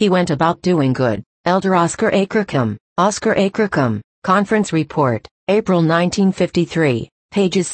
He went about doing good. Elder Oscar A. Kirkham, Oscar A. Kirkham, Conference Report, April 1953, pages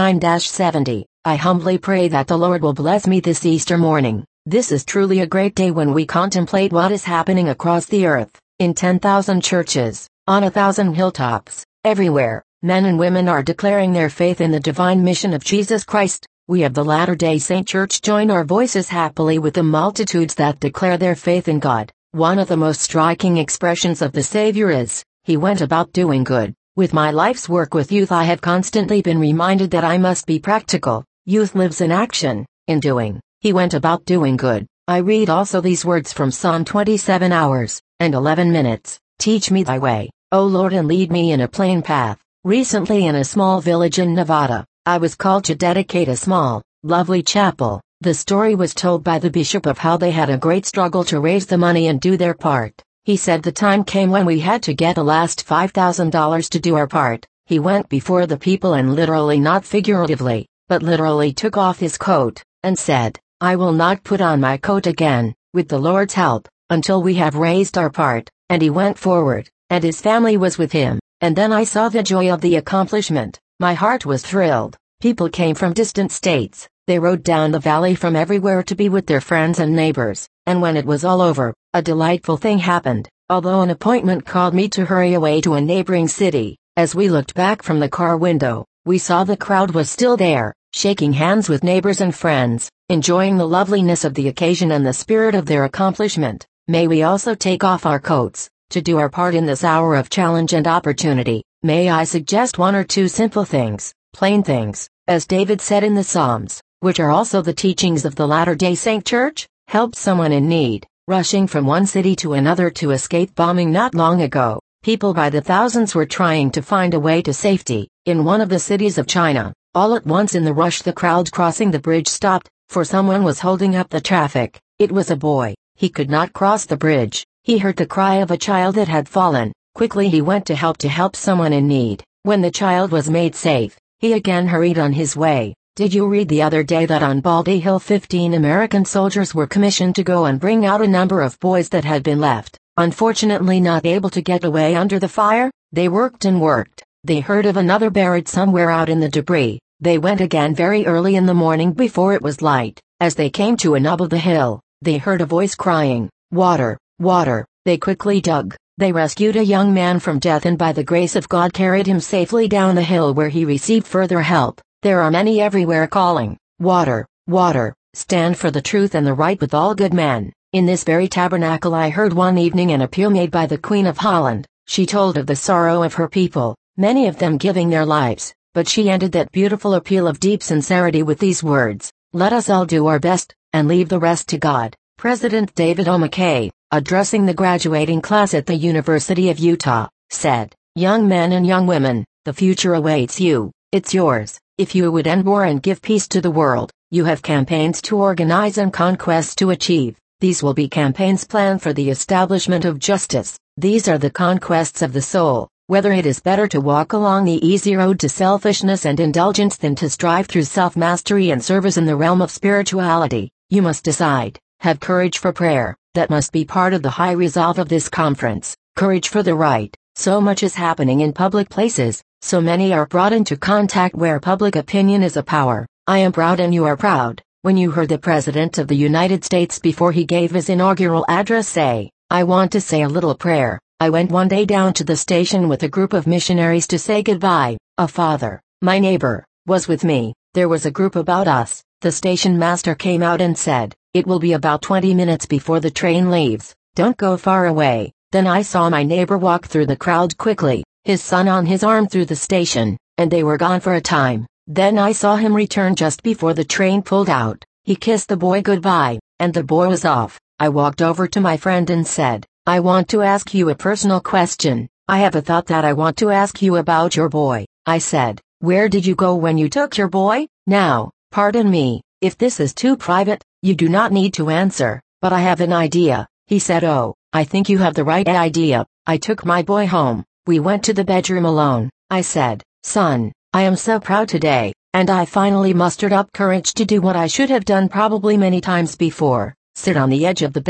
69-70. I humbly pray that the Lord will bless me this Easter morning. This is truly a great day when we contemplate what is happening across the earth, in 10,000 churches, on 1,000 hilltops, everywhere. Men and women are declaring their faith in the divine mission of Jesus Christ. We of the Latter-day Saint Church join our voices happily with the multitudes that declare their faith in God. One of the most striking expressions of the Savior is, He went about doing good. With my life's work with youth, I have constantly been reminded that I must be practical. Youth lives in action, in doing. He went about doing good. I read also these words from Psalm 27 hours and 11 minutes. Teach me thy way, O Lord, and lead me in a plain path. Recently, in a small village in Nevada, I was called to dedicate a small, lovely chapel. The story was told by the bishop of how they had a great struggle to raise the money and do their part. He said the time came when we had to get the last $5,000 to do our part. He went before the people and literally, not figuratively, but literally took off his coat, and said, I will not put on my coat again, with the Lord's help, until we have raised our part. And he went forward, and his family was with him. And then I saw the joy of the accomplishment. My heart was thrilled. People came from distant states. They rode down the valley from everywhere to be with their friends and neighbors. And when it was all over, a delightful thing happened. Although an appointment called me to hurry away to a neighboring city, as we looked back from the car window, we saw the crowd was still there, shaking hands with neighbors and friends, enjoying the loveliness of the occasion and the spirit of their accomplishment. May we also take off our coats, to do our part in this hour of challenge and opportunity. May I suggest one or two simple things, plain things, as David said in the Psalms, which are also the teachings of the Latter-day Saint Church? Help someone in need. Rushing from one city to another to escape bombing not long ago, people by the thousands were trying to find a way to safety. In one of the cities of China, all at once in the rush the crowd crossing the bridge stopped, for someone was holding up the traffic. It was a boy. He could not cross the bridge. He heard the cry of a child that had fallen. Quickly he went to help someone in need. When the child was made safe, he again hurried on his way. Did you read the other day that on Baldy Hill 15 American soldiers were commissioned to go and bring out a number of boys that had been left, unfortunately not able to get away under the fire? They worked and worked. They heard of another buried somewhere out in the debris. They went again very early in the morning before it was light. As they came to a knob of the hill, they heard a voice crying, water, water. They quickly dug. They rescued a young man from death and by the grace of God carried him safely down the hill where he received further help. There are many everywhere calling, water, water. Stand for the truth and the right with all good men. In this very tabernacle I heard one evening an appeal made by the Queen of Holland. She told of the sorrow of her people, many of them giving their lives, but she ended that beautiful appeal of deep sincerity with these words, let us all do our best, and leave the rest to God. President David O. McKay, addressing the graduating class at the University of Utah, said, young men and young women, the future awaits you. It's yours. If you would end war and give peace to the world, you have campaigns to organize and conquests to achieve. These will be campaigns planned for the establishment of justice. These are the conquests of the soul. Whether it is better to walk along the easy road to selfishness and indulgence than to strive through self-mastery and service in the realm of spirituality, you must decide. Have courage for prayer. That must be part of the high resolve of this conference. Courage for the right. So much is happening in public places. So many are brought into contact where public opinion is a power. I am proud and you are proud. When you heard the President of the United States before he gave his inaugural address say, I want to say a little prayer. I went one day down to the station with a group of missionaries to say goodbye. A father, my neighbor, was with me. There was a group about us. The station master came out and said, it will be about 20 minutes before the train leaves. Don't go far away. Then I saw my neighbor walk through the crowd quickly, his son on his arm through the station, and they were gone for a time. Then I saw him return just before the train pulled out. He kissed the boy goodbye, and the boy was off. I walked over to my friend and said, I want to ask you a personal question. I have a thought that I want to ask you about your boy. I said, where did you go when you took your boy? Now, pardon me, if this is too private, you do not need to answer, but I have an idea. He said, oh, I think you have the right idea. I took my boy home. We went to the bedroom alone. I said, son, I am so proud today, and I finally mustered up courage to do what I should have done probably many times before, sit on the edge of the bed.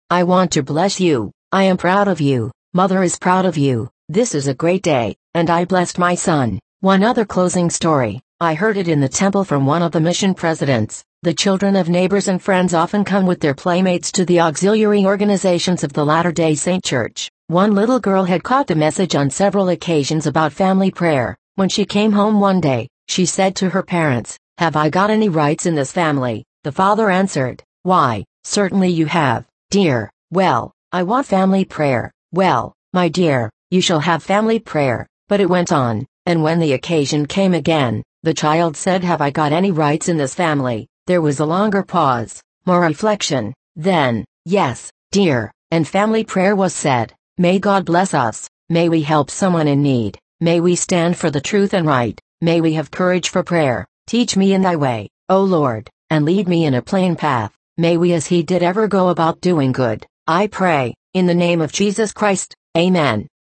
I want to bless you. I am proud of you. Mother is proud of you. This is a great day, and I blessed my son. One other closing story. I heard it in the temple from one of the mission presidents. The children of neighbors and friends often come with their playmates to the auxiliary organizations of the Latter-day Saint Church. One little girl had caught the message on several occasions about family prayer. When she came home one day, she said to her parents, "Have I got any rights in this family?" The father answered, "Why, certainly you have, dear. Well, I want family prayer." "Well, my dear, you shall have family prayer." But it went on, and when the occasion came again, the child said, "Have I got any rights in this family?" There was a longer pause, more reflection, then, "Yes, dear," and family prayer was said. May God bless us. May we help someone in need. May we stand for the truth and right. May we have courage for prayer. Teach me in thy way, O Lord, and lead me in a plain path. May we as he did ever go about doing good. I pray, in the name of Jesus Christ. Amen.